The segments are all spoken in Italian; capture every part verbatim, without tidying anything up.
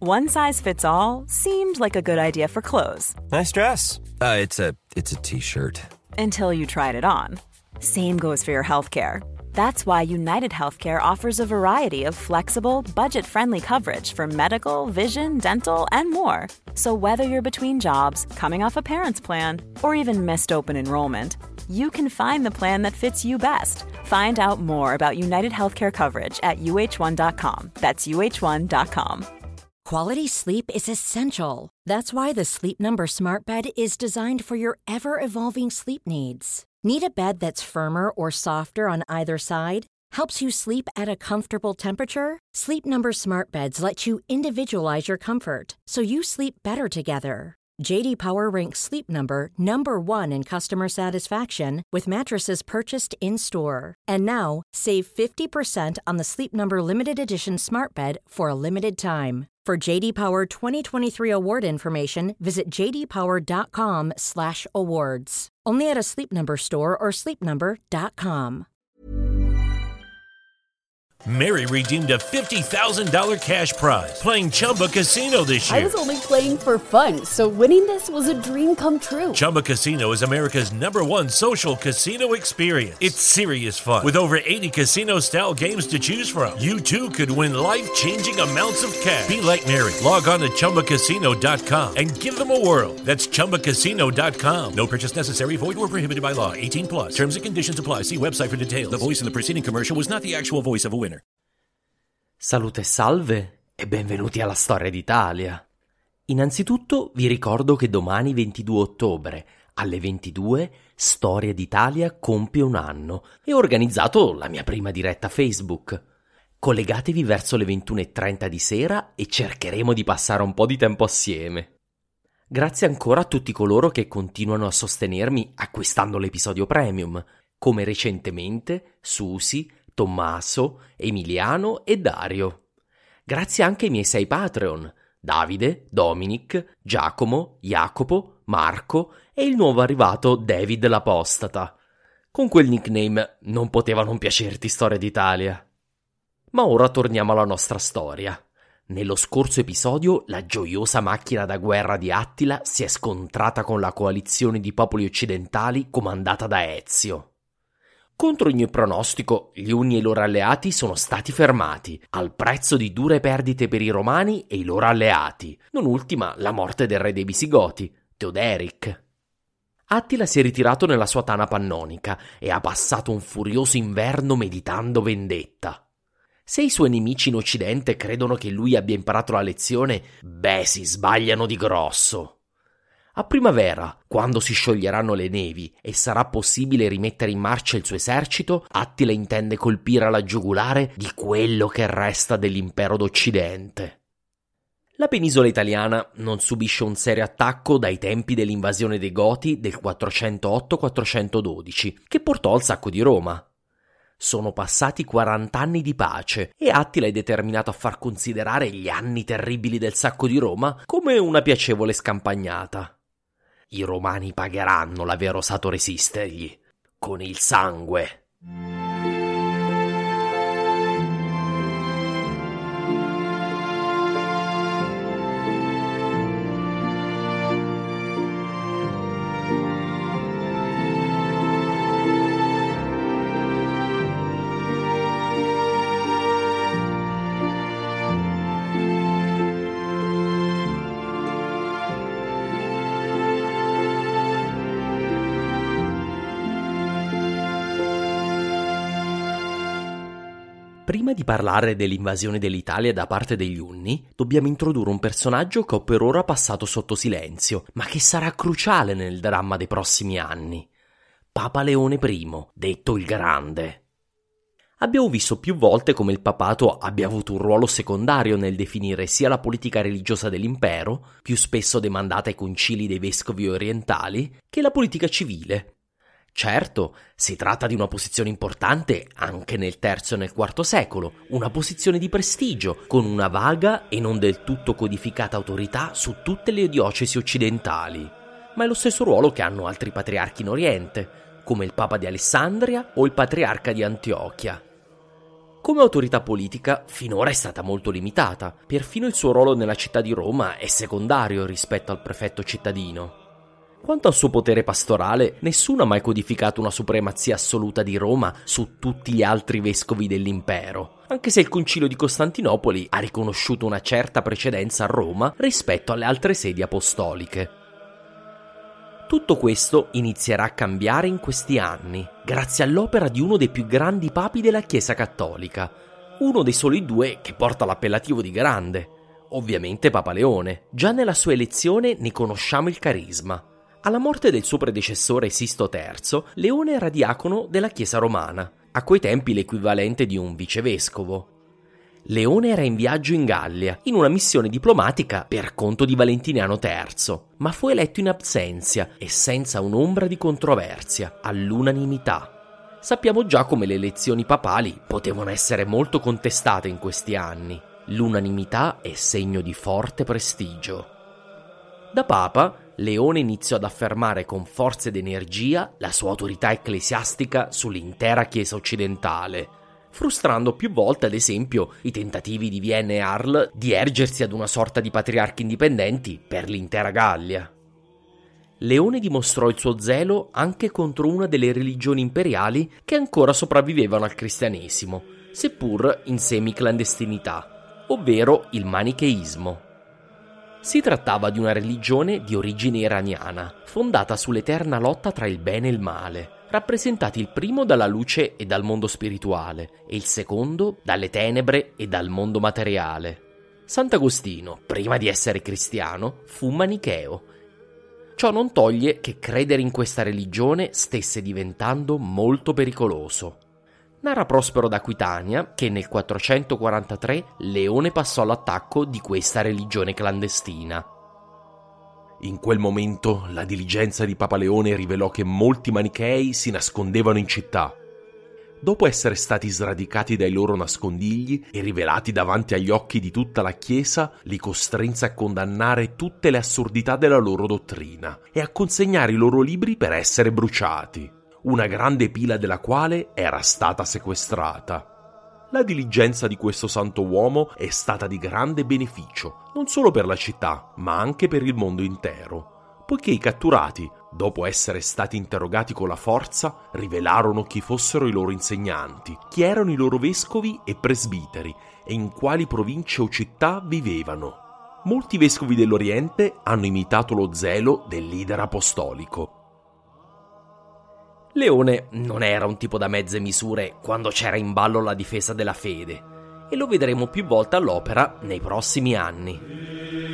One size fits all seemed like a good idea for clothes. Nice dress. Uh, it's a it's a t-shirt. Until you tried it on. Same goes for your healthcare. That's why United Healthcare offers a variety of flexible, budget-friendly coverage for medical, vision, dental, and more. So whether you're between jobs, coming off a parent's plan, or even missed open enrollment, you can find the plan that fits you best. Find out more about United Healthcare coverage at U H one dot com. That's U H one dot com. Quality sleep is essential. That's why the Sleep Number Smart Bed is designed for your ever-evolving sleep needs. Need a bed that's firmer or softer on either side? Helps you sleep at a comfortable temperature? Sleep Number Smart Beds let you individualize your comfort, so you sleep better together. J D Power ranks Sleep Number number one in customer satisfaction with mattresses purchased in-store. And now, save fifty percent on the Sleep Number Limited Edition Smart Bed for a limited time. For J D Power twenty twenty-three award information, visit j d power dot com slash awards. Only at a Sleep Number store or sleep number dot com. Mary redeemed a fifty thousand dollars cash prize playing Chumba Casino this year. I was only playing for fun, so winning this was a dream come true. Chumba Casino is America's number one social casino experience. It's serious fun. With over eighty casino-style games to choose from, you too could win life-changing amounts of cash. Be like Mary. Log on to chumba casino dot com and give them a whirl. That's chumba casino dot com. No purchase necessary. Void or prohibited by law. eighteen plus. Terms and conditions apply. See website for details. The voice in the preceding commercial was not the actual voice of a winner. Salute e salve e benvenuti alla Storia d'Italia. Innanzitutto vi ricordo che domani ventidue ottobre alle ventidue Storia d'Italia compie un anno e ho organizzato la mia prima diretta Facebook. Collegatevi verso le ventuno e trenta di sera e cercheremo di passare un po' di tempo assieme. Grazie ancora a tutti coloro che continuano a sostenermi acquistando l'episodio premium, come recentemente Susi, Tommaso, Emiliano e Dario. Grazie anche ai miei sei Patreon, Davide, Dominic, Giacomo, Jacopo, Marco e il nuovo arrivato David l'Apostata. Con quel nickname non poteva non piacerti Storia d'Italia. Ma ora torniamo alla nostra storia. Nello scorso episodio la gioiosa macchina da guerra di Attila si è scontrata con la coalizione di popoli occidentali comandata da Ezio. Contro ogni pronostico, gli Unni e i loro alleati sono stati fermati, al prezzo di dure perdite per i Romani e i loro alleati, non ultima la morte del re dei Visigoti, Teoderic. Attila si è ritirato nella sua tana pannonica e ha passato un furioso inverno meditando vendetta. Se i suoi nemici in Occidente credono che lui abbia imparato la lezione, beh, si sbagliano di grosso. A primavera, quando si scioglieranno le nevi e sarà possibile rimettere in marcia il suo esercito, Attila intende colpire alla giugulare di quello che resta dell'impero d'Occidente. La penisola italiana non subisce un serio attacco dai tempi dell'invasione dei Goti del quattrocentootto quattrocentododici, che portò al sacco di Roma. Sono passati quaranta anni di pace e Attila è determinato a far considerare gli anni terribili del sacco di Roma come una piacevole scampagnata. I romani pagheranno l'aver osato resistergli con il sangue. Prima di parlare dell'invasione dell'Italia da parte degli Unni, dobbiamo introdurre un personaggio che ho per ora passato sotto silenzio, ma che sarà cruciale nel dramma dei prossimi anni. Papa Leone I, detto il Grande. Abbiamo visto più volte come il papato abbia avuto un ruolo secondario nel definire sia la politica religiosa dell'impero, più spesso demandata ai concili dei vescovi orientali, che la politica civile. Certo, si tratta di una posizione importante anche nel terzo e nel quarto secolo, una posizione di prestigio, con una vaga e non del tutto codificata autorità su tutte le diocesi occidentali. Ma è lo stesso ruolo che hanno altri patriarchi in Oriente, come il Papa di Alessandria o il Patriarca di Antiochia. Come autorità politica, finora è stata molto limitata. Perfino il suo ruolo nella città di Roma è secondario rispetto al prefetto cittadino. Quanto al suo potere pastorale, nessuno ha mai codificato una supremazia assoluta di Roma su tutti gli altri vescovi dell'impero, anche se il Concilio di Costantinopoli ha riconosciuto una certa precedenza a Roma rispetto alle altre sedi apostoliche. Tutto questo inizierà a cambiare in questi anni, grazie all'opera di uno dei più grandi papi della Chiesa cattolica, uno dei soli due che porta l'appellativo di grande, ovviamente Papa Leone. Già nella sua elezione ne conosciamo il carisma. Alla morte del suo predecessore Sisto terzo, Leone era diacono della Chiesa romana, a quei tempi l'equivalente di un vicevescovo. Leone era in viaggio in Gallia, in una missione diplomatica per conto di Valentiniano terzo, ma fu eletto in absentia e senza un'ombra di controversia, all'unanimità. Sappiamo già come le elezioni papali potevano essere molto contestate in questi anni. L'unanimità è segno di forte prestigio. Da Papa, Leone iniziò ad affermare con forza ed energia la sua autorità ecclesiastica sull'intera Chiesa occidentale, frustrando più volte, ad esempio, i tentativi di Vienna e Arles di ergersi ad una sorta di patriarchi indipendenti per l'intera Gallia. Leone dimostrò il suo zelo anche contro una delle religioni imperiali che ancora sopravvivevano al cristianesimo, seppur in semiclandestinità, ovvero il manicheismo. Si trattava di una religione di origine iraniana, fondata sull'eterna lotta tra il bene e il male, rappresentati il primo dalla luce e dal mondo spirituale, e il secondo dalle tenebre e dal mondo materiale. Sant'Agostino, prima di essere cristiano, fu manicheo. Ciò non toglie che credere in questa religione stesse diventando molto pericoloso. Narra Prospero d'Aquitania che nel quattrocentoquarantatré Leone passò all'attacco di questa religione clandestina. In quel momento la diligenza di Papa Leone rivelò che molti manichei si nascondevano in città. Dopo essere stati sradicati dai loro nascondigli e rivelati davanti agli occhi di tutta la Chiesa, li costrinse a condannare tutte le assurdità della loro dottrina e a consegnare i loro libri per essere bruciati, una grande pila della quale era stata sequestrata. La diligenza di questo santo uomo è stata di grande beneficio, non solo per la città, ma anche per il mondo intero, poiché i catturati, dopo essere stati interrogati con la forza, rivelarono chi fossero i loro insegnanti, chi erano i loro vescovi e presbiteri e in quali province o città vivevano. Molti vescovi dell'Oriente hanno imitato lo zelo del leader apostolico. Leone non era un tipo da mezze misure quando c'era in ballo la difesa della fede, e lo vedremo più volte all'opera nei prossimi anni.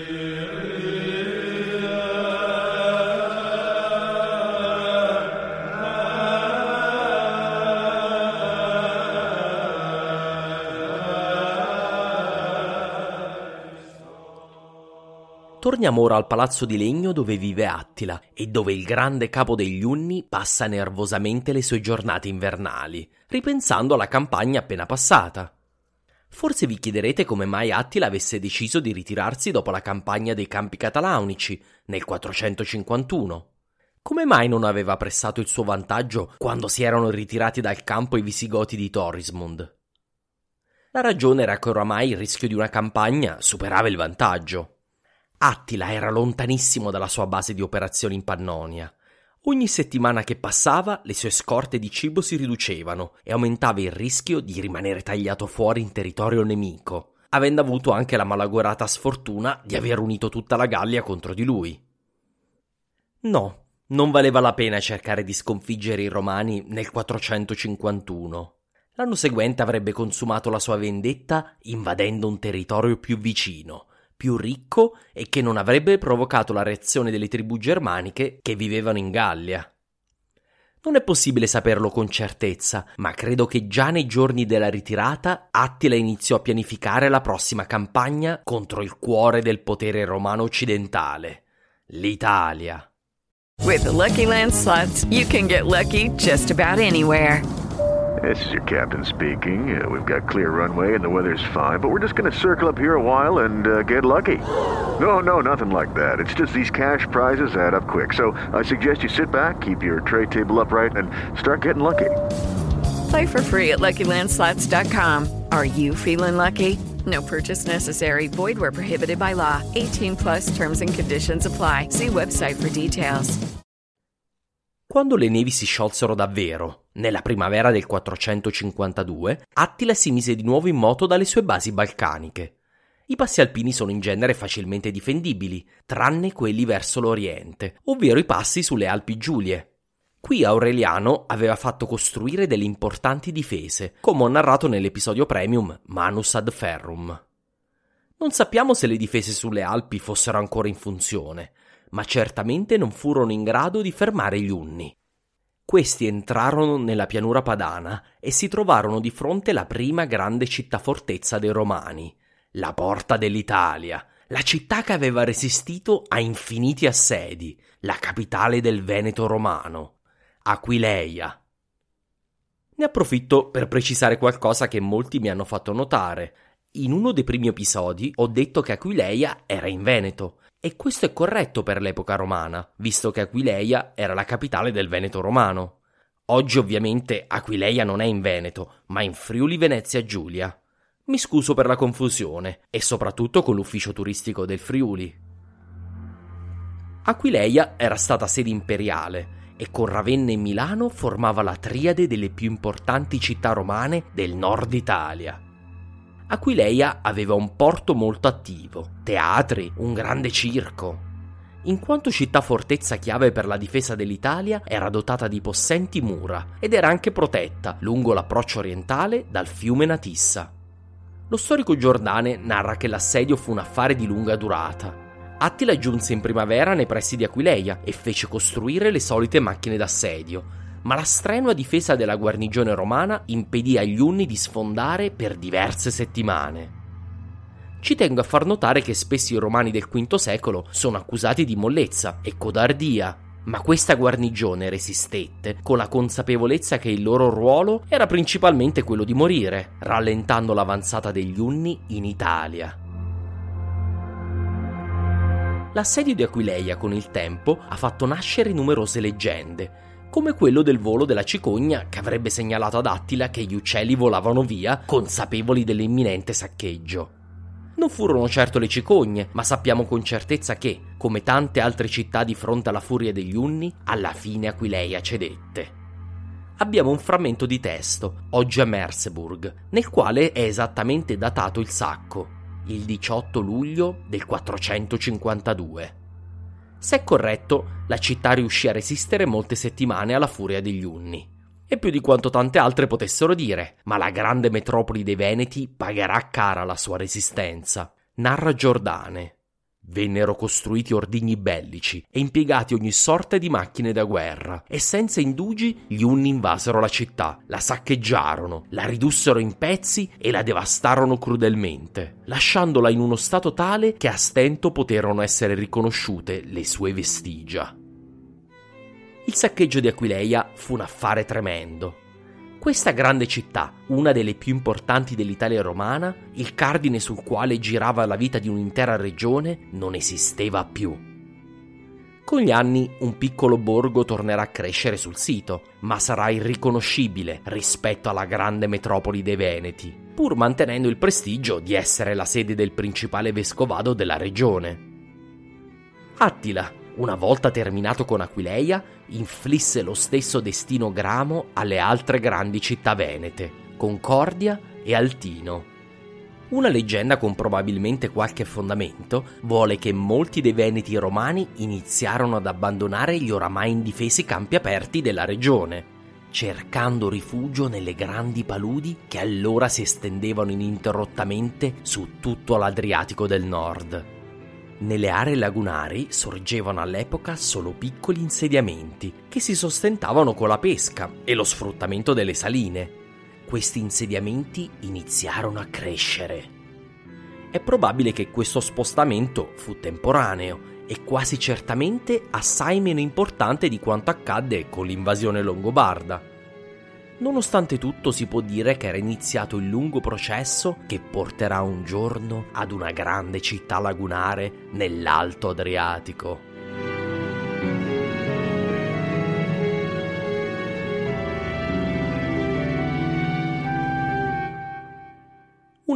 Torniamo ora al palazzo di legno dove vive Attila e dove il grande capo degli Unni passa nervosamente le sue giornate invernali, ripensando alla campagna appena passata. Forse vi chiederete come mai Attila avesse deciso di ritirarsi dopo la campagna dei Campi Catalaunici nel quattrocentocinquantuno. Come mai non aveva pressato il suo vantaggio quando si erano ritirati dal campo i Visigoti di Torismond? La ragione era che oramai il rischio di una campagna superava il vantaggio. Attila era lontanissimo dalla sua base di operazioni in Pannonia. Ogni settimana che passava le sue scorte di cibo si riducevano e aumentava il rischio di rimanere tagliato fuori in territorio nemico, avendo avuto anche la malaugurata sfortuna di aver unito tutta la Gallia contro di lui. No, non valeva la pena cercare di sconfiggere i Romani nel quattrocentocinquantuno. L'anno seguente avrebbe consumato la sua vendetta invadendo un territorio più vicino, più ricco e che non avrebbe provocato la reazione delle tribù germaniche che vivevano in Gallia. Non è possibile saperlo con certezza, ma credo che già nei giorni della ritirata Attila iniziò a pianificare la prossima campagna contro il cuore del potere romano occidentale, l'Italia. With the Lucky Land Slots, you can get lucky just about anywhere. This is your captain speaking. Uh, we've got clear runway and the weather's fine, but we're just going to circle up here a while and uh, get lucky. No, no, nothing like that. It's just these cash prizes add up quick. So I suggest you sit back, keep your tray table upright, and start getting lucky. Play for free at lucky land slots dot com. Are you feeling lucky? No purchase necessary. Void where prohibited by law. eighteen plus terms and conditions apply. See website for details. Quando le nevi si sciolsero davvero, nella primavera del quattrocentocinquantadue, Attila si mise di nuovo in moto dalle sue basi balcaniche. I passi alpini sono in genere facilmente difendibili, tranne quelli verso l'oriente, ovvero i passi sulle Alpi Giulie. Qui Aureliano aveva fatto costruire delle importanti difese, come ho narrato nell'episodio premium Manus ad Ferrum. Non sappiamo se le difese sulle Alpi fossero ancora in funzione, ma certamente non furono in grado di fermare gli Unni. Questi entrarono nella pianura padana e si trovarono di fronte alla prima grande città-fortezza dei Romani, la Porta dell'Italia, la città che aveva resistito a infiniti assedi, la capitale del Veneto romano, Aquileia. Ne approfitto per precisare qualcosa che molti mi hanno fatto notare. In uno dei primi episodi ho detto che Aquileia era in Veneto, e questo è corretto per l'epoca romana, visto che Aquileia era la capitale del Veneto romano. Oggi ovviamente Aquileia non è in Veneto, ma in Friuli Venezia Giulia. Mi scuso per la confusione, e soprattutto con l'ufficio turistico del Friuli. Aquileia era stata sede imperiale, e con Ravenna e Milano formava la triade delle più importanti città romane del nord Italia. Aquileia aveva un porto molto attivo, teatri, un grande circo. In quanto città-fortezza chiave per la difesa dell'Italia, era dotata di possenti mura ed era anche protetta lungo l'approccio orientale dal fiume Natissa. Lo storico Giordane narra che l'assedio fu un affare di lunga durata. Attila giunse in primavera nei pressi di Aquileia e fece costruire le solite macchine d'assedio, ma la strenua difesa della guarnigione romana impedì agli Unni di sfondare per diverse settimane. Ci tengo a far notare che spesso i romani del quinto secolo sono accusati di mollezza e codardia, ma questa guarnigione resistette con la consapevolezza che il loro ruolo era principalmente quello di morire, rallentando l'avanzata degli Unni in Italia. L'assedio di Aquileia con il tempo ha fatto nascere numerose leggende, come quello del volo della cicogna che avrebbe segnalato ad Attila che gli uccelli volavano via, consapevoli dell'imminente saccheggio. Non furono certo le cicogne, ma sappiamo con certezza che, come tante altre città di fronte alla furia degli Unni, alla fine Aquileia cedette. Abbiamo un frammento di testo, oggi a Merseburg, nel quale è esattamente datato il sacco, il diciotto luglio del quattrocentocinquantadue. Se è corretto, la città riuscì a resistere molte settimane alla furia degli Unni. E più di quanto tante altre potessero dire, ma la grande metropoli dei Veneti pagherà cara la sua resistenza. Narra Giordane. Vennero costruiti ordigni bellici e impiegati ogni sorta di macchine da guerra, e senza indugi gli Unni invasero la città, la saccheggiarono, la ridussero in pezzi e la devastarono crudelmente, lasciandola in uno stato tale che a stento poterono essere riconosciute le sue vestigia. Il saccheggio di Aquileia fu un affare tremendo. Questa grande città, una delle più importanti dell'Italia romana, il cardine sul quale girava la vita di un'intera regione, non esisteva più. Con gli anni un piccolo borgo tornerà a crescere sul sito, ma sarà irriconoscibile rispetto alla grande metropoli dei Veneti, pur mantenendo il prestigio di essere la sede del principale vescovado della regione. Attila, una volta terminato con Aquileia, inflisse lo stesso destino gramo alle altre grandi città venete, Concordia e Altino. Una leggenda con probabilmente qualche fondamento vuole che molti dei veneti romani iniziarono ad abbandonare gli oramai indifesi campi aperti della regione, cercando rifugio nelle grandi paludi che allora si estendevano ininterrottamente su tutto l'Adriatico del nord. Nelle aree lagunari sorgevano all'epoca solo piccoli insediamenti che si sostentavano con la pesca e lo sfruttamento delle saline. Questi insediamenti iniziarono a crescere. È probabile che questo spostamento fu temporaneo e quasi certamente assai meno importante di quanto accadde con l'invasione longobarda. Nonostante tutto si può dire che era iniziato il lungo processo che porterà un giorno ad una grande città lagunare nell'Alto Adriatico.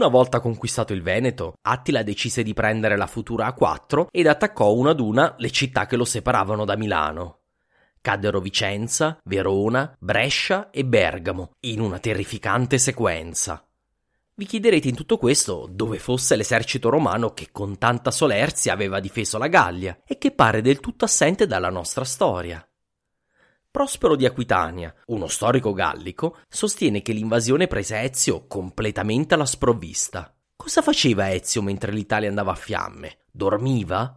Una volta conquistato il Veneto, Attila decise di prendere la futura A quattro ed attaccò una ad una le città che lo separavano da Milano. Caddero Vicenza, Verona, Brescia e Bergamo, in una terrificante sequenza. Vi chiederete in tutto questo dove fosse l'esercito romano che con tanta solerzia aveva difeso la Gallia e che pare del tutto assente dalla nostra storia. Prospero di Aquitania, uno storico gallico, sostiene che l'invasione prese Ezio completamente alla sprovvista. Cosa faceva Ezio mentre l'Italia andava a fiamme? Dormiva?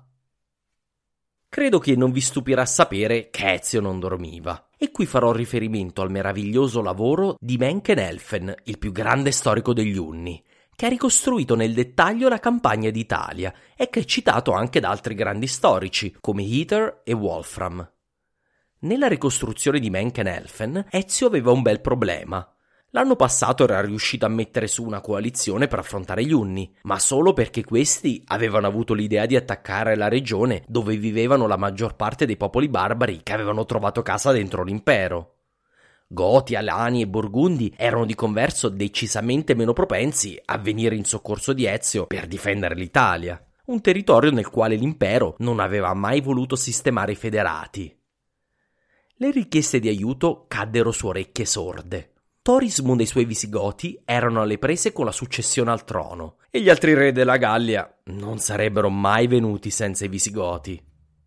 Credo che non vi stupirà sapere che Ezio non dormiva. E qui farò riferimento al meraviglioso lavoro di Mencken Elfen, il più grande storico degli Unni, che ha ricostruito nel dettaglio la campagna d'Italia e che è citato anche da altri grandi storici, come Heather e Wolfram. Nella ricostruzione di Mencken Elfen, Ezio aveva un bel problema. L'anno passato era riuscito a mettere su una coalizione per affrontare gli Unni, ma solo perché questi avevano avuto l'idea di attaccare la regione dove vivevano la maggior parte dei popoli barbari che avevano trovato casa dentro l'impero. Goti, Alani e Burgundi erano di converso decisamente meno propensi a venire in soccorso di Ezio per difendere l'Italia, un territorio nel quale l'impero non aveva mai voluto sistemare i federati. Le richieste di aiuto caddero su orecchie sorde. Torismund e i suoi Visigoti erano alle prese con la successione al trono e gli altri re della Gallia non sarebbero mai venuti senza i Visigoti.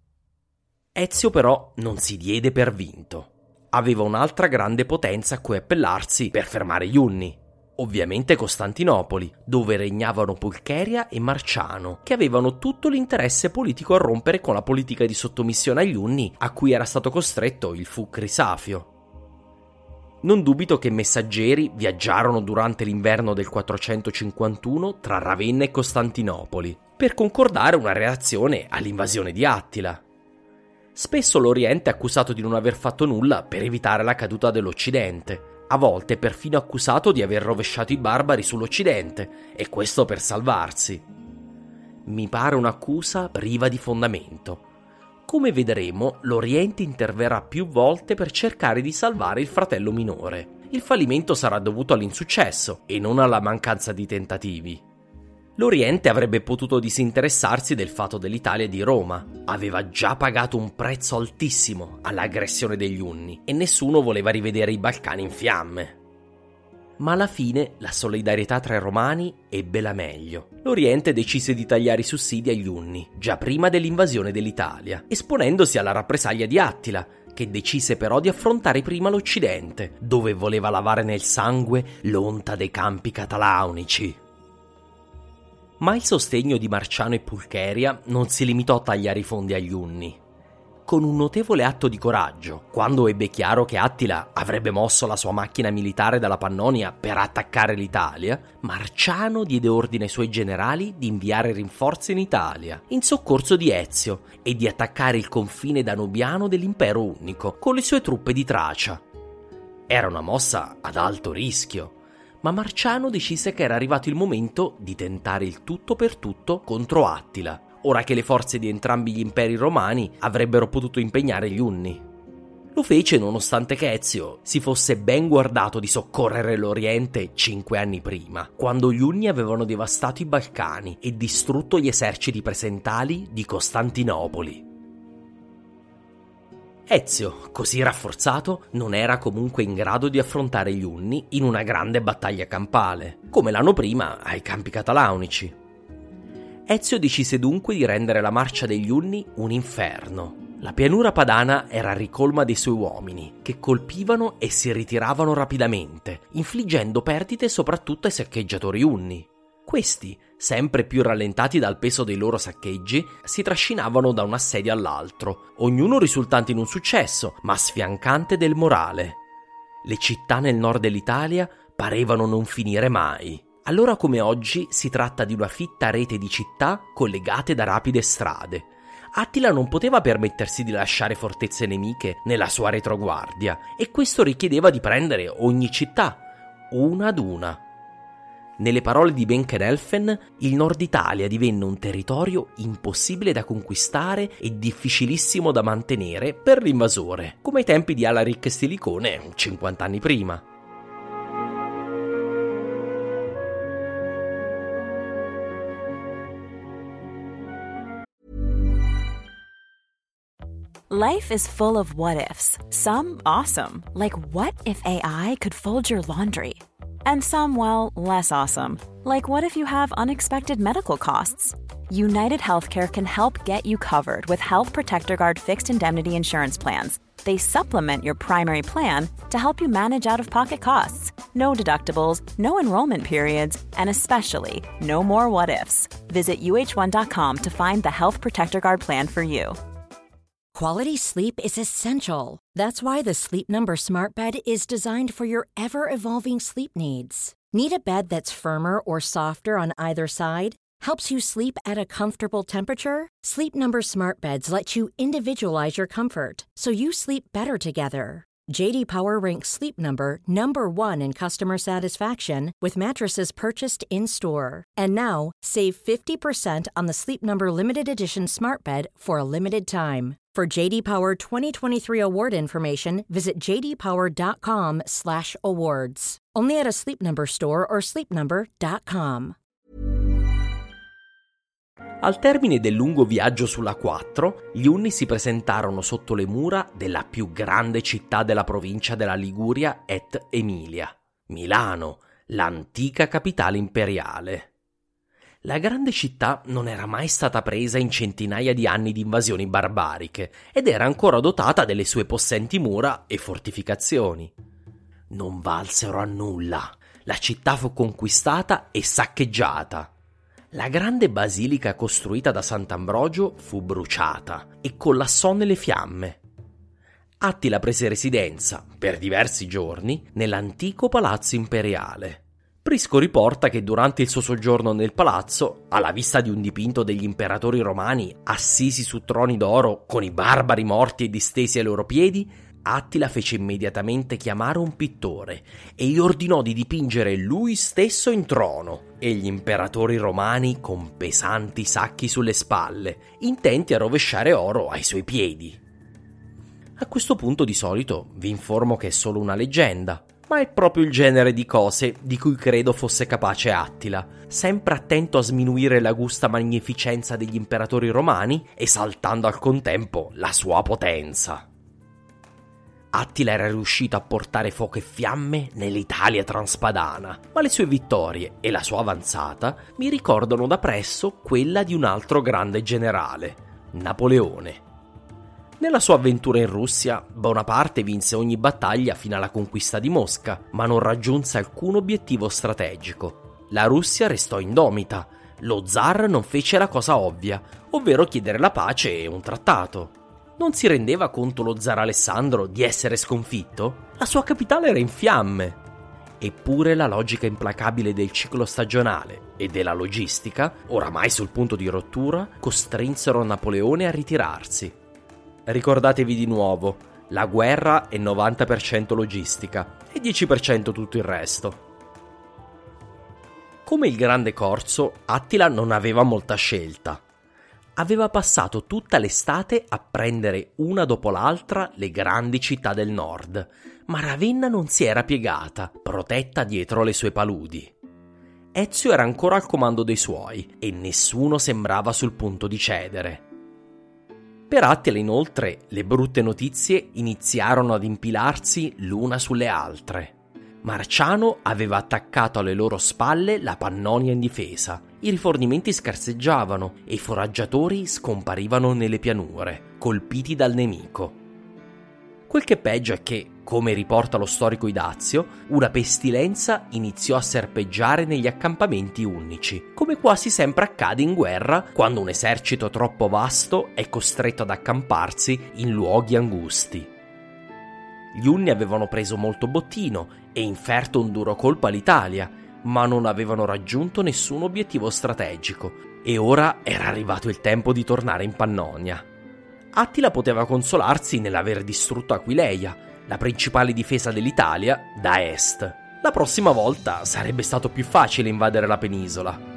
Ezio però non si diede per vinto. Aveva un'altra grande potenza a cui appellarsi per fermare gli Unni, ovviamente Costantinopoli, dove regnavano Pulcheria e Marciano, che avevano tutto l'interesse politico a rompere con la politica di sottomissione agli Unni a cui era stato costretto il fu Crisafio. Non dubito che messaggeri viaggiarono durante l'inverno del quattrocentocinquantuno tra Ravenna e Costantinopoli per concordare una reazione all'invasione di Attila. Spesso l'Oriente è accusato di non aver fatto nulla per evitare la caduta dell'Occidente, a volte perfino accusato di aver rovesciato i barbari sull'Occidente, e questo per salvarsi. Mi pare un'accusa priva di fondamento. Come vedremo, l'Oriente interverrà più volte per cercare di salvare il fratello minore. Il fallimento sarà dovuto all'insuccesso e non alla mancanza di tentativi. L'Oriente avrebbe potuto disinteressarsi del fato dell'Italia e di Roma. Aveva già pagato un prezzo altissimo all'aggressione degli Unni e nessuno voleva rivedere i Balcani in fiamme. Ma alla fine la solidarietà tra i romani ebbe la meglio. L'Oriente decise di tagliare i sussidi agli Unni, già prima dell'invasione dell'Italia, esponendosi alla rappresaglia di Attila, che decise però di affrontare prima l'Occidente, dove voleva lavare nel sangue l'onta dei campi catalaunici. Ma il sostegno di Marciano e Pulcheria non si limitò a tagliare i fondi agli Unni. Con un notevole atto di coraggio, quando ebbe chiaro che Attila avrebbe mosso la sua macchina militare dalla Pannonia per attaccare l'Italia, Marciano diede ordine ai suoi generali di inviare rinforzi in Italia, in soccorso di Ezio, e di attaccare il confine danubiano dell'impero unico con le sue truppe di Tracia. Era una mossa ad alto rischio, ma Marciano decise che era arrivato il momento di tentare il tutto per tutto contro Attila, ora che le forze di entrambi gli imperi romani avrebbero potuto impegnare gli Unni. Lo fece nonostante che Ezio si fosse ben guardato di soccorrere l'Oriente cinque anni prima, quando gli Unni avevano devastato i Balcani e distrutto gli eserciti presentali di Costantinopoli. Ezio, così rafforzato, non era comunque in grado di affrontare gli Unni in una grande battaglia campale, come l'anno prima ai campi catalaunici. Ezio decise dunque di rendere la marcia degli Unni un inferno. La pianura padana era ricolma dei suoi uomini, che colpivano e si ritiravano rapidamente, infliggendo perdite soprattutto ai saccheggiatori Unni. Questi, sempre più rallentati dal peso dei loro saccheggi, si trascinavano da un assedio all'altro, ognuno risultante in un successo, ma sfiancante del morale. Le città nel nord dell'Italia parevano non finire mai. Allora come oggi si tratta di una fitta rete di città collegate da rapide strade. Attila non poteva permettersi di lasciare fortezze nemiche nella sua retroguardia e questo richiedeva di prendere ogni città, una ad una. Nelle parole di Mencken Elfen, il Nord Italia divenne un territorio impossibile da conquistare e difficilissimo da mantenere per l'invasore, come ai tempi di Alaric e Stilicone cinquanta anni prima. Life is full of what-ifs, some awesome, like what if A I could fold your laundry? And some, well, less awesome, like what if you have unexpected medical costs? United Healthcare can help get you covered with Health Protector Guard fixed indemnity insurance plans. They supplement your primary plan to help you manage out-of-pocket costs. No deductibles, no enrollment periods, and especially no more what-ifs. Visit U H one dot com to find the Health Protector Guard plan for you. Quality sleep is essential. That's why the Sleep Number Smart Bed is designed for your ever-evolving sleep needs. Need a bed that's firmer or softer on either side? Helps you sleep at a comfortable temperature? Sleep Number Smart Beds let you individualize your comfort so you sleep better together. J D Power ranks Sleep Number number one in customer satisfaction with mattresses purchased in-store. And now, save fifty percent on the Sleep Number Limited Edition Smart Bed for a limited time. For J D Power twenty twenty-three award information, visit j d power dot com slash awards. Only at a Sleep Number store or sleep number dot com. Al termine del lungo viaggio sulla quattro, gli Unni si presentarono sotto le mura della più grande città della provincia della Liguria et Emilia, Milano, l'antica capitale imperiale. La grande città non era mai stata presa in centinaia di anni di invasioni barbariche ed era ancora dotata delle sue possenti mura e fortificazioni. Non valsero a nulla. La città fu conquistata e saccheggiata. La grande basilica costruita da Sant'Ambrogio fu bruciata e collassò nelle fiamme. Attila prese residenza, per diversi giorni, nell'antico palazzo imperiale. Prisco riporta che durante il suo soggiorno nel palazzo, alla vista di un dipinto degli imperatori romani assisi su troni d'oro con i barbari morti e distesi ai loro piedi, Attila fece immediatamente chiamare un pittore e gli ordinò di dipingere lui stesso in trono e gli imperatori romani con pesanti sacchi sulle spalle, intenti a rovesciare oro ai suoi piedi. A questo punto di solito vi informo che è solo una leggenda, ma è proprio il genere di cose di cui credo fosse capace Attila, sempre attento a sminuire la gusta magnificenza degli imperatori romani, esaltando al contempo la sua potenza. Attila era riuscito a portare fuoco e fiamme nell'Italia transpadana, ma le sue vittorie e la sua avanzata mi ricordano da presso quella di un altro grande generale, Napoleone. Nella sua avventura in Russia, Bonaparte vinse ogni battaglia fino alla conquista di Mosca, ma non raggiunse alcun obiettivo strategico. La Russia restò indomita. Lo zar non fece la cosa ovvia, ovvero chiedere la pace e un trattato. Non si rendeva conto lo zar Alessandro di essere sconfitto? La sua capitale era in fiamme. Eppure la logica implacabile del ciclo stagionale e della logistica, oramai sul punto di rottura, costrinsero Napoleone a ritirarsi. Ricordatevi di nuovo, la guerra è novanta per cento logistica e dieci per cento tutto il resto. Come il grande Corso, Attila non aveva molta scelta. Aveva passato tutta l'estate a prendere una dopo l'altra le grandi città del nord, ma Ravenna non si era piegata, protetta dietro le sue paludi. Ezio era ancora al comando dei suoi e nessuno sembrava sul punto di cedere. Per Attila, inoltre, le brutte notizie iniziarono ad impilarsi l'una sulle altre. Marciano aveva attaccato alle loro spalle la Pannonia indifesa, i rifornimenti scarseggiavano e i foraggiatori scomparivano nelle pianure, colpiti dal nemico. Quel che è peggio è che, come riporta lo storico Idazio, una pestilenza iniziò a serpeggiare negli accampamenti unnici, come quasi sempre accade in guerra quando un esercito troppo vasto è costretto ad accamparsi in luoghi angusti. Gli Unni avevano preso molto bottino e inferto un duro colpo all'Italia, ma non avevano raggiunto nessun obiettivo strategico e ora era arrivato il tempo di tornare in Pannonia. Attila poteva consolarsi nell'aver distrutto Aquileia, la principale difesa dell'Italia, da est. La prossima volta sarebbe stato più facile invadere la penisola.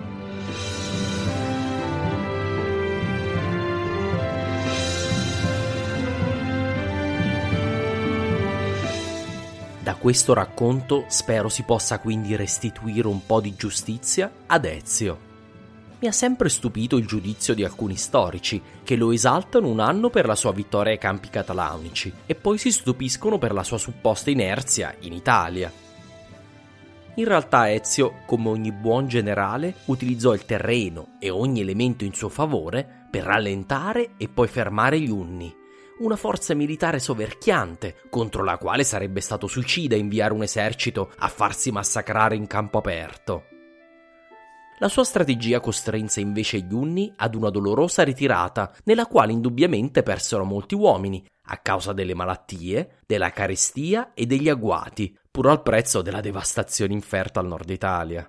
Da questo racconto spero si possa quindi restituire un po' di giustizia ad Ezio. Mi ha sempre stupito il giudizio di alcuni storici, che lo esaltano un anno per la sua vittoria ai campi catalanici e poi si stupiscono per la sua supposta inerzia in Italia. In realtà Ezio, come ogni buon generale, utilizzò il terreno e ogni elemento in suo favore per rallentare e poi fermare gli Unni, una forza militare soverchiante contro la quale sarebbe stato suicida inviare un esercito a farsi massacrare in campo aperto. La sua strategia costrinse invece gli Unni ad una dolorosa ritirata, nella quale indubbiamente persero molti uomini, a causa delle malattie, della carestia e degli agguati, pur al prezzo della devastazione inferta al nord Italia.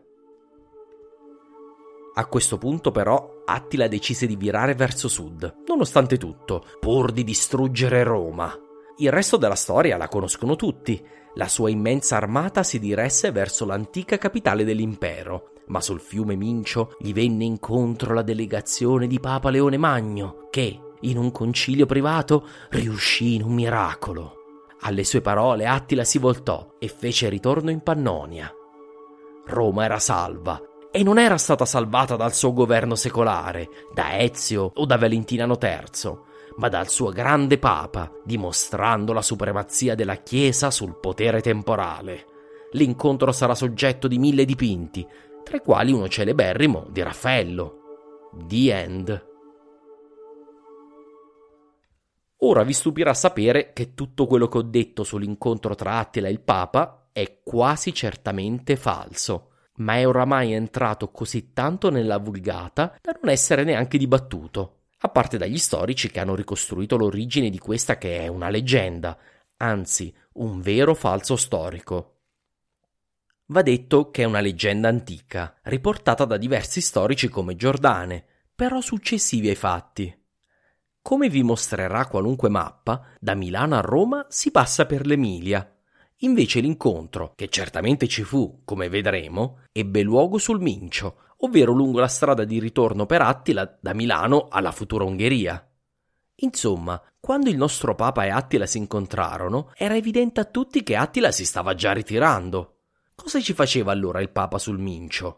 A questo punto però Attila decise di virare verso sud, nonostante tutto, pur di distruggere Roma. Il resto della storia la conoscono tutti. La sua immensa armata si diresse verso l'antica capitale dell'impero, ma sul fiume Mincio gli venne incontro la delegazione di Papa Leone Magno, che, in un concilio privato, riuscì in un miracolo. Alle sue parole Attila si voltò e fece ritorno in Pannonia. Roma era salva, e non era stata salvata dal suo governo secolare, da Ezio o da Valentiniano terzo, ma dal suo grande papa, dimostrando la supremazia della Chiesa sul potere temporale. L'incontro sarà soggetto di mille dipinti, tra i quali uno celeberrimo di Raffaello. The End. Ora vi stupirà sapere che tutto quello che ho detto sull'incontro tra Attila e il Papa è quasi certamente falso, ma è oramai entrato così tanto nella vulgata da non essere neanche dibattuto, a parte dagli storici che hanno ricostruito l'origine di questa che è una leggenda, anzi un vero falso storico. Va detto che è una leggenda antica, riportata da diversi storici come Giordane, però successivi ai fatti. Come vi mostrerà qualunque mappa, da Milano a Roma si passa per l'Emilia. Invece l'incontro, che certamente ci fu, come vedremo, ebbe luogo sul Mincio, ovvero lungo la strada di ritorno per Attila da Milano alla futura Ungheria. Insomma, quando il nostro Papa e Attila si incontrarono, era evidente a tutti che Attila si stava già ritirando. Cosa ci faceva allora il Papa sul Mincio?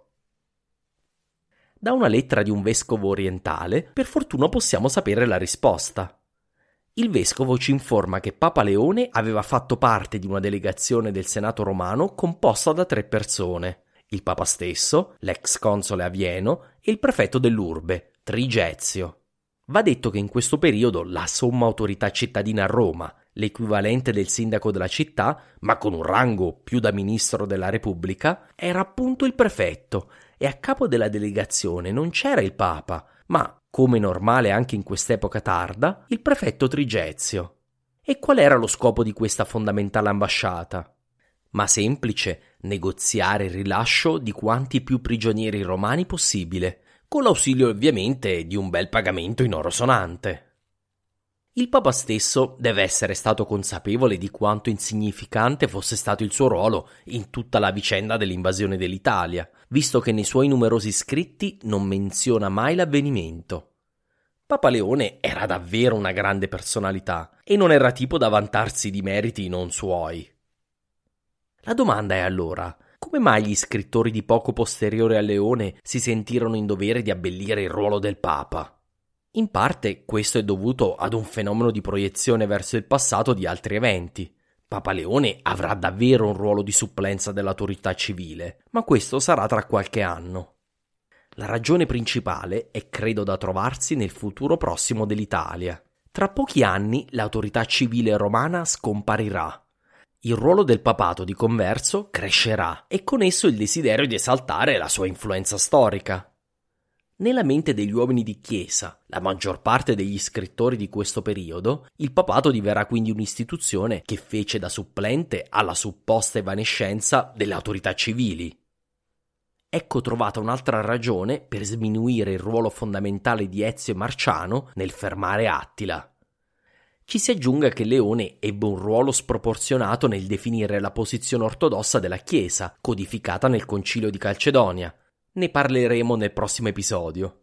Da una lettera di un vescovo orientale, per fortuna possiamo sapere la risposta. Il vescovo ci informa che Papa Leone aveva fatto parte di una delegazione del Senato romano composta da tre persone: il Papa stesso, l'ex console a Vieno e il prefetto dell'urbe, Trigezio. Va detto che in questo periodo la somma autorità cittadina a Roma, l'equivalente del sindaco della città, ma con un rango più da ministro della Repubblica, era appunto il prefetto, e a capo della delegazione non c'era il Papa, ma, come normale anche in quest'epoca tarda, il prefetto Trigezio. E qual era lo scopo di questa fondamentale ambasciata? Ma semplice: negoziare il rilascio di quanti più prigionieri romani possibile, con l'ausilio ovviamente di un bel pagamento in oro sonante. Il Papa stesso deve essere stato consapevole di quanto insignificante fosse stato il suo ruolo in tutta la vicenda dell'invasione dell'Italia, visto che nei suoi numerosi scritti non menziona mai l'avvenimento. Papa Leone era davvero una grande personalità e non era tipo da vantarsi di meriti non suoi. La domanda è allora: come mai gli scrittori di poco posteriore a Leone si sentirono in dovere di abbellire il ruolo del Papa? In parte questo è dovuto ad un fenomeno di proiezione verso il passato di altri eventi. Papa Leone avrà davvero un ruolo di supplenza dell'autorità civile, ma questo sarà tra qualche anno. La ragione principale è credo da trovarsi nel futuro prossimo dell'Italia. Tra pochi anni l'autorità civile romana scomparirà. Il ruolo del papato, di converso, crescerà e con esso il desiderio di esaltare la sua influenza storica. Nella mente degli uomini di chiesa, la maggior parte degli scrittori di questo periodo, il papato diverrà quindi un'istituzione che fece da supplente alla supposta evanescenza delle autorità civili. Ecco trovata un'altra ragione per sminuire il ruolo fondamentale di Ezio e Marciano nel fermare Attila. Ci si aggiunga che Leone ebbe un ruolo sproporzionato nel definire la posizione ortodossa della Chiesa, codificata nel Concilio di Calcedonia. Ne parleremo nel prossimo episodio.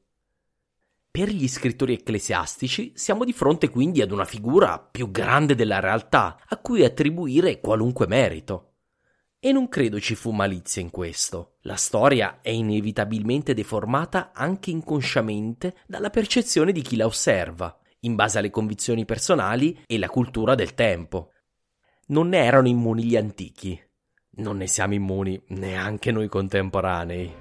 Per gli scrittori ecclesiastici siamo di fronte quindi ad una figura più grande della realtà, a cui attribuire qualunque merito. E non credo ci fu malizia in questo. La storia è inevitabilmente deformata anche inconsciamente dalla percezione di chi la osserva, in base alle convinzioni personali e la cultura del tempo. Non ne erano immuni gli antichi. Non ne siamo immuni neanche noi contemporanei.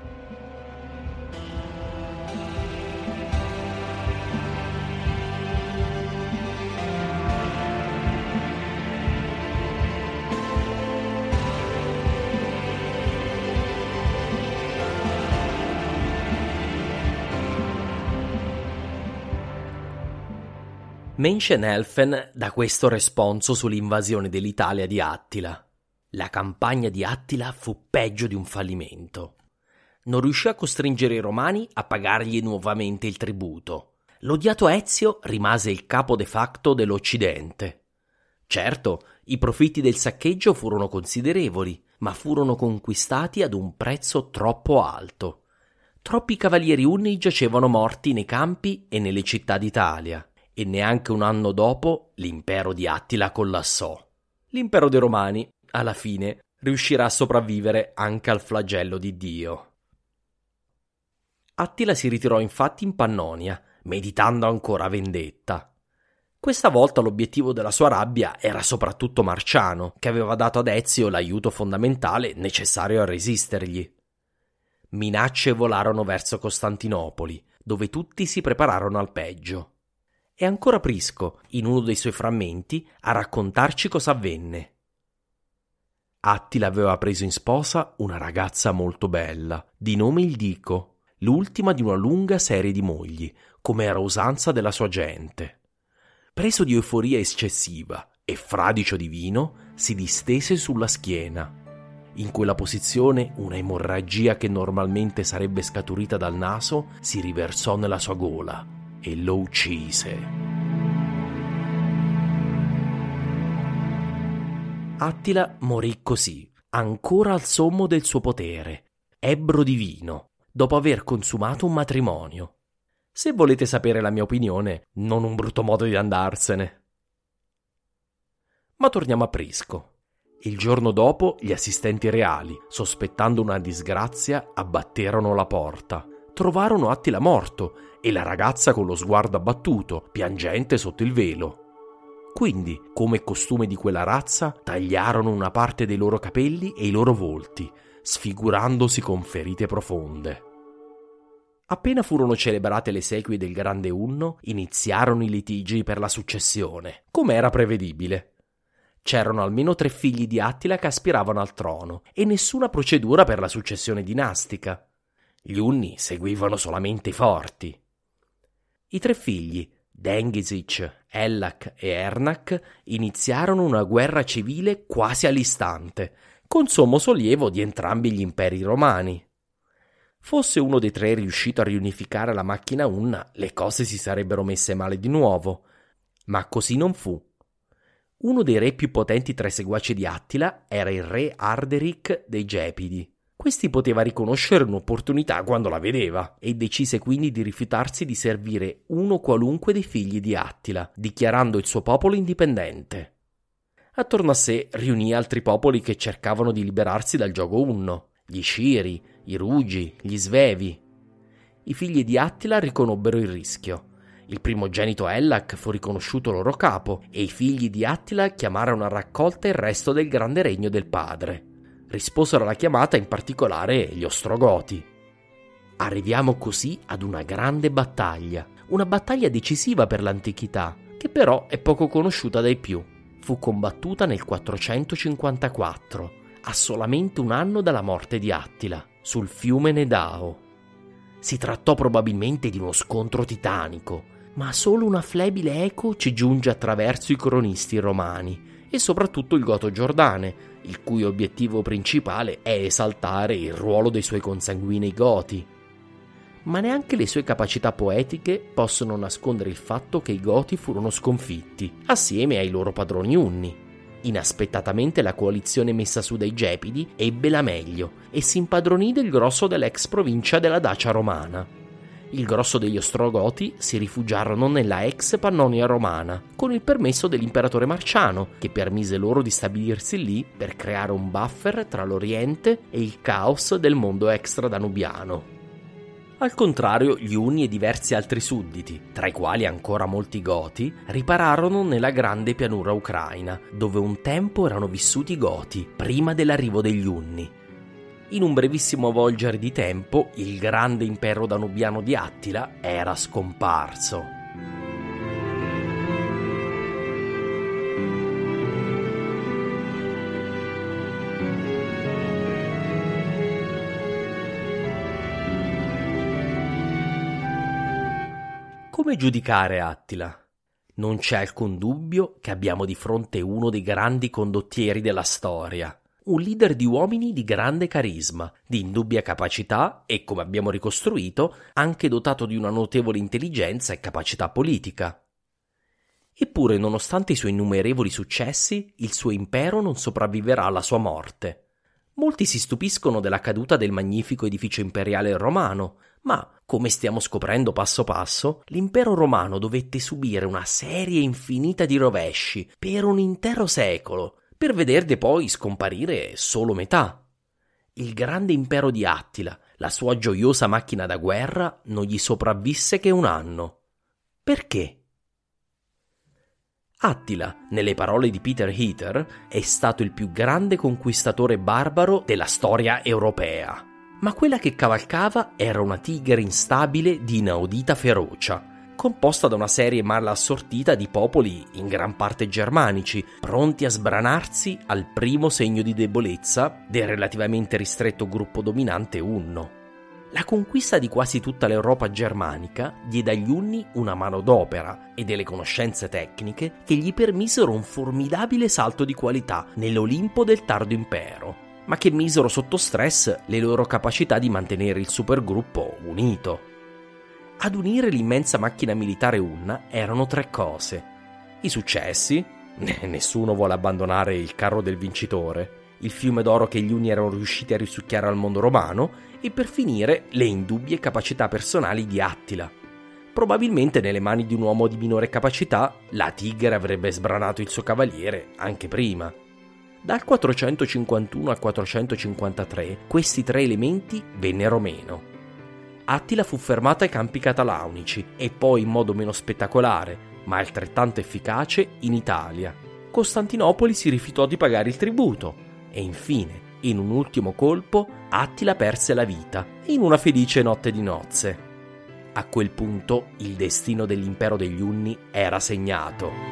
Menchen-Helfen dà questo responso sull'invasione dell'Italia di Attila. La campagna di Attila fu peggio di un fallimento. Non riuscì a costringere i romani a pagargli nuovamente il tributo. L'odiato Ezio rimase il capo de facto dell'Occidente. Certo, i profitti del saccheggio furono considerevoli, ma furono conquistati ad un prezzo troppo alto. Troppi cavalieri unni giacevano morti nei campi e nelle città d'Italia. E neanche un anno dopo l'impero di Attila collassò. L'impero dei Romani, alla fine, riuscirà a sopravvivere anche al flagello di Dio. Attila si ritirò infatti in Pannonia, meditando ancora vendetta. Questa volta l'obiettivo della sua rabbia era soprattutto Marciano, che aveva dato ad Ezio l'aiuto fondamentale necessario a resistergli. Minacce volarono verso Costantinopoli, dove tutti si prepararono al peggio. È ancora Prisco, in uno dei suoi frammenti, a raccontarci cosa avvenne. Attila aveva preso in sposa una ragazza molto bella, di nome Ildico, l'ultima di una lunga serie di mogli, come era usanza della sua gente. Preso di euforia eccessiva e fradicio di vino, si distese sulla schiena. In quella posizione una emorragia che normalmente sarebbe scaturita dal naso si riversò nella sua gola e lo uccise. Attila morì così, ancora al sommo del suo potere, ebbro di vino, dopo aver consumato un matrimonio. Se volete sapere la mia opinione, non un brutto modo di andarsene. Ma torniamo a Prisco. Il giorno dopo gli assistenti reali, sospettando una disgrazia, abbatterono la porta. Trovarono Attila morto e la ragazza con lo sguardo abbattuto, piangente sotto il velo. Quindi, come costume di quella razza, tagliarono una parte dei loro capelli e i loro volti, sfigurandosi con ferite profonde. Appena furono celebrate le esequie del grande Unno, iniziarono i litigi per la successione, come era prevedibile. C'erano almeno tre figli di Attila che aspiravano al trono e nessuna procedura per la successione dinastica. Gli Unni seguivano solamente i forti. I tre figli, Dengisich, Ellak e Ernak, iniziarono una guerra civile quasi all'istante, con sommo sollievo di entrambi gli imperi romani. Fosse uno dei tre riuscito a riunificare la macchina Unna, le cose si sarebbero messe male di nuovo, ma così non fu. Uno dei re più potenti tra i seguaci di Attila era il re Arderic dei Gepidi. Questi poteva riconoscere un'opportunità quando la vedeva e decise quindi di rifiutarsi di servire uno qualunque dei figli di Attila, dichiarando il suo popolo indipendente. Attorno a sé riunì altri popoli che cercavano di liberarsi dal giogo Unno, gli Sciri, i Rugi, gli Svevi. I figli di Attila riconobbero il rischio. Il primogenito Ellak fu riconosciuto loro capo e i figli di Attila chiamarono a raccolta il resto del grande regno del padre. Risposero alla chiamata in particolare gli Ostrogoti. Arriviamo così ad una grande battaglia, una battaglia decisiva per l'antichità, che però è poco conosciuta dai più. Fu combattuta nel quattrocentocinquantaquattro, a solamente un anno dalla morte di Attila, sul fiume Nedao. Si trattò probabilmente di uno scontro titanico, ma solo una flebile eco ci giunge attraverso i cronisti romani e soprattutto il Goto Giordane, il cui obiettivo principale è esaltare il ruolo dei suoi consanguinei Goti. Ma neanche le sue capacità poetiche possono nascondere il fatto che i Goti furono sconfitti, assieme ai loro padroni Unni. Inaspettatamente la coalizione messa su dai Gepidi ebbe la meglio e si impadronì del grosso dell'ex provincia della Dacia romana. Il grosso degli ostrogoti si rifugiarono nella ex Pannonia romana, con il permesso dell'imperatore Marciano, che permise loro di stabilirsi lì per creare un buffer tra l'Oriente e il caos del mondo extra-danubiano. Al contrario, gli Unni e diversi altri sudditi, tra i quali ancora molti Goti, ripararono nella grande pianura ucraina, dove un tempo erano vissuti i Goti, prima dell'arrivo degli Unni. In un brevissimo volgere di tempo, il grande impero danubiano di Attila era scomparso. Come giudicare Attila? Non c'è alcun dubbio che abbiamo di fronte uno dei grandi condottieri della storia. Un leader di uomini di grande carisma, di indubbia capacità e, come abbiamo ricostruito, anche dotato di una notevole intelligenza e capacità politica. Eppure, nonostante i suoi innumerevoli successi, il suo impero non sopravviverà alla sua morte. Molti si stupiscono della caduta del magnifico edificio imperiale romano, ma, come stiamo scoprendo passo passo, l'impero romano dovette subire una serie infinita di rovesci per un intero secolo, per vederne poi scomparire solo metà. Il grande impero di Attila, la sua gioiosa macchina da guerra, non gli sopravvisse che un anno. Perché? Attila, nelle parole di Peter Heather, è stato il più grande conquistatore barbaro della storia europea. Ma quella che cavalcava era una tigre instabile di inaudita ferocia, composta da una serie mal assortita di popoli in gran parte germanici, pronti a sbranarsi al primo segno di debolezza del relativamente ristretto gruppo dominante unno. La conquista di quasi tutta l'Europa germanica diede agli Unni una manodopera e delle conoscenze tecniche che gli permisero un formidabile salto di qualità nell'Olimpo del tardo impero, ma che misero sotto stress le loro capacità di mantenere il supergruppo unito. Ad unire l'immensa macchina militare unna erano tre cose: i successi, nessuno vuole abbandonare il carro del vincitore, il fiume d'oro che gli Unni erano riusciti a risucchiare al mondo romano e, per finire, le indubbie capacità personali di Attila. Probabilmente nelle mani di un uomo di minore capacità la tigre avrebbe sbranato il suo cavaliere anche prima. Dal quattrocentocinquantuno al quattrocentocinquantatré questi tre elementi vennero meno. Attila fu fermato ai campi catalaunici e poi, in modo meno spettacolare, ma altrettanto efficace, in Italia. Costantinopoli si rifiutò di pagare il tributo e infine, in un ultimo colpo, Attila perse la vita in una felice notte di nozze. A quel punto il destino dell'impero degli Unni era segnato.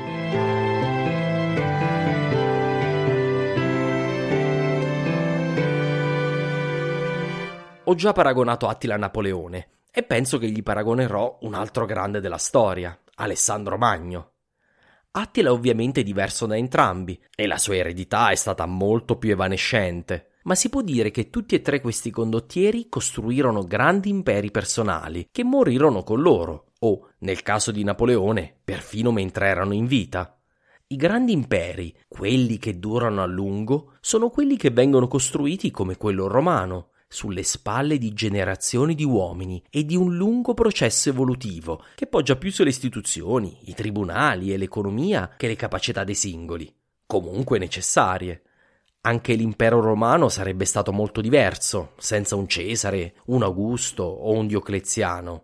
Ho già paragonato Attila a Napoleone e penso che gli paragonerò un altro grande della storia, Alessandro Magno. Attila è ovviamente diverso da entrambi e la sua eredità è stata molto più evanescente, ma si può dire che tutti e tre questi condottieri costruirono grandi imperi personali che morirono con loro, o, nel caso di Napoleone, perfino mentre erano in vita. I grandi imperi, quelli che durano a lungo, sono quelli che vengono costruiti come quello romano, sulle spalle di generazioni di uomini e di un lungo processo evolutivo che poggia più sulle istituzioni, i tribunali e l'economia che le capacità dei singoli, comunque necessarie. Anche l'impero romano sarebbe stato molto diverso senza un Cesare, un Augusto o un Diocleziano.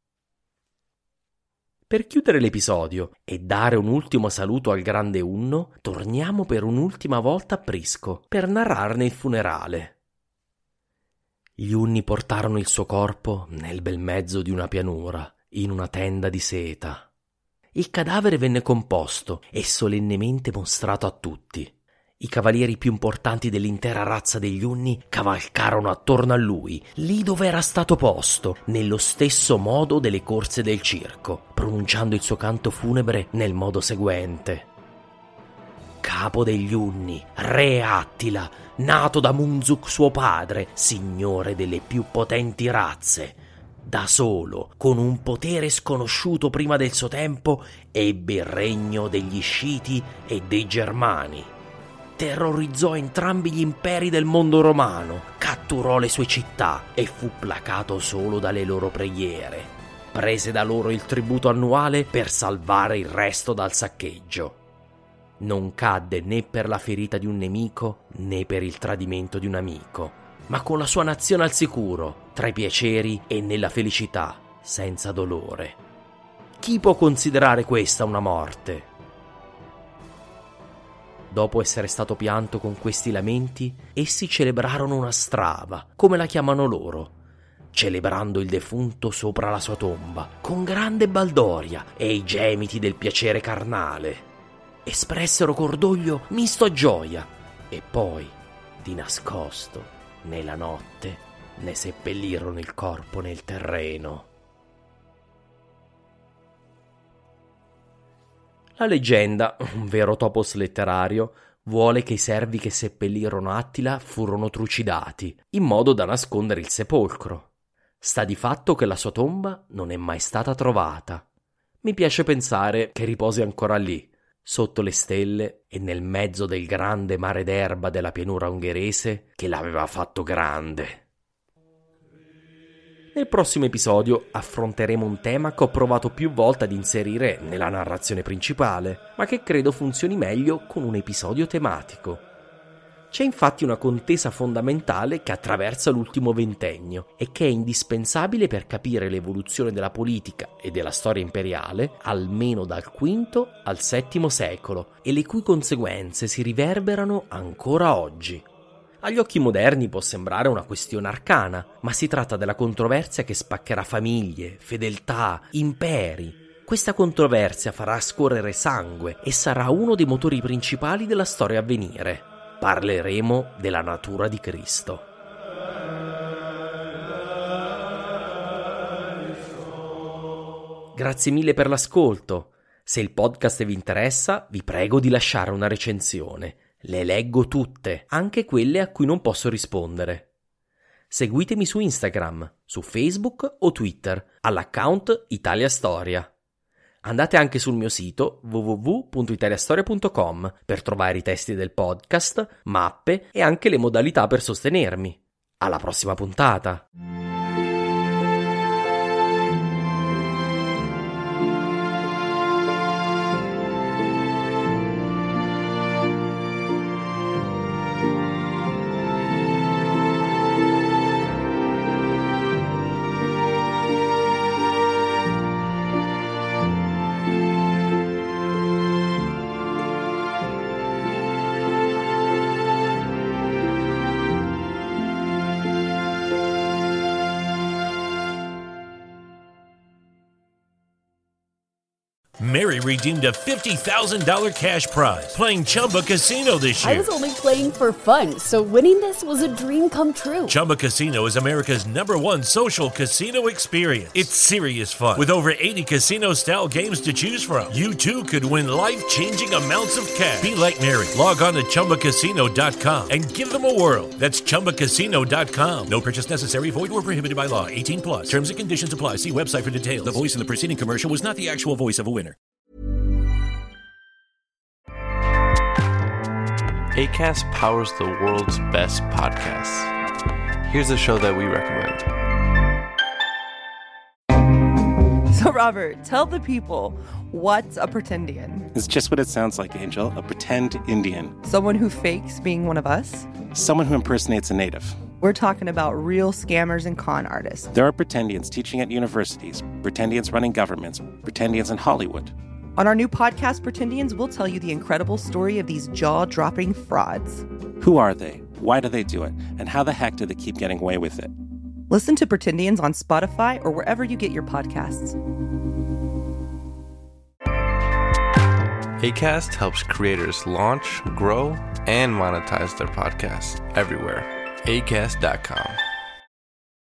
Per chiudere l'episodio e dare un ultimo saluto al grande Unno, torniamo per un'ultima volta a Prisco per narrarne il funerale. Gli Unni portarono il suo corpo nel bel mezzo di una pianura, in una tenda di seta. Il cadavere venne composto e solennemente mostrato a tutti. I cavalieri più importanti dell'intera razza degli Unni cavalcarono attorno a lui, lì dove era stato posto, nello stesso modo delle corse del circo, pronunciando il suo canto funebre nel modo seguente: capo degli Unni, re Attila, nato da Munzuk suo padre, signore delle più potenti razze, da solo, con un potere sconosciuto prima del suo tempo, ebbe il regno degli Sciti e dei Germani. Terrorizzò entrambi gli imperi del mondo romano, catturò le sue città e fu placato solo dalle loro preghiere. prese da loro il tributo annuale per salvare il resto dal saccheggio. Non cadde né per la ferita di un nemico né per il tradimento di un amico, ma con la sua nazione al sicuro, tra i piaceri e nella felicità, senza dolore. Chi può considerare questa una morte? Dopo essere stato pianto con questi lamenti, essi celebrarono una strava, come la chiamano loro, celebrando il defunto sopra la sua tomba, con grande baldoria e i gemiti del piacere carnale. Espressero cordoglio misto a gioia e poi, di nascosto, nella notte, ne seppellirono il corpo nel terreno. La leggenda, un vero topos letterario, vuole che i servi che seppellirono Attila furono trucidati, in modo da nascondere il sepolcro. Sta di fatto che la sua tomba non è mai stata trovata. Mi piace pensare che riposi ancora lì, sotto le stelle e nel mezzo del grande mare d'erba della pianura ungherese che l'aveva fatto grande. Nel prossimo episodio affronteremo un tema che ho provato più volte ad inserire nella narrazione principale, ma che credo funzioni meglio con un episodio tematico. C'è infatti una contesa fondamentale che attraversa l'ultimo ventennio e che è indispensabile per capire l'evoluzione della politica e della storia imperiale almeno dal quinto al settimo secolo e le cui conseguenze si riverberano ancora oggi. Agli occhi moderni può sembrare una questione arcana, ma si tratta della controversia che spaccherà famiglie, fedeltà, imperi. Questa controversia farà scorrere sangue e sarà uno dei motori principali della storia a venire. Parleremo della natura di Cristo. Grazie mille per l'ascolto. Se il podcast vi interessa, vi prego di lasciare una recensione. Le leggo tutte, anche quelle a cui non posso rispondere. Seguitemi su Instagram, su Facebook o Twitter, all'account Italia Storia. Andate anche sul mio sito w w w punto italiastoria punto com per trovare i testi del podcast, mappe e anche le modalità per sostenermi. Alla prossima puntata! Mary redeemed a fifty thousand dollars cash prize playing Chumba Casino this year. I was only playing for fun, so winning this was a dream come true. Chumba Casino is America's number one social casino experience. It's serious fun. With over eighty casino-style games to choose from, you too could win life-changing amounts of cash. Be like Mary. Log on to chumba casino dot com and give them a whirl. That's chumba casino dot com. No purchase necessary. Void or prohibited by law. eighteen plus. Terms and conditions apply. See website for details. The voice in the preceding commercial was not the actual voice of a winner. Acast powers the world's best podcasts. Here's a show that we recommend. So, Robert, tell the people, what's a pretendian? It's just what it sounds like, Angel. A pretend Indian. Someone who fakes being one of us? Someone who impersonates a native. We're talking about real scammers and con artists. There are pretendians teaching at universities, pretendians running governments, pretendians in Hollywood. On our new podcast, Pretendians, we'll tell you the incredible story of these jaw-dropping frauds. Who are they? Why do they do it? And how the heck do they keep getting away with it? Listen to Pretendians on Spotify or wherever you get your podcasts. Acast helps creators launch, grow, and monetize their podcasts everywhere. acast dot com.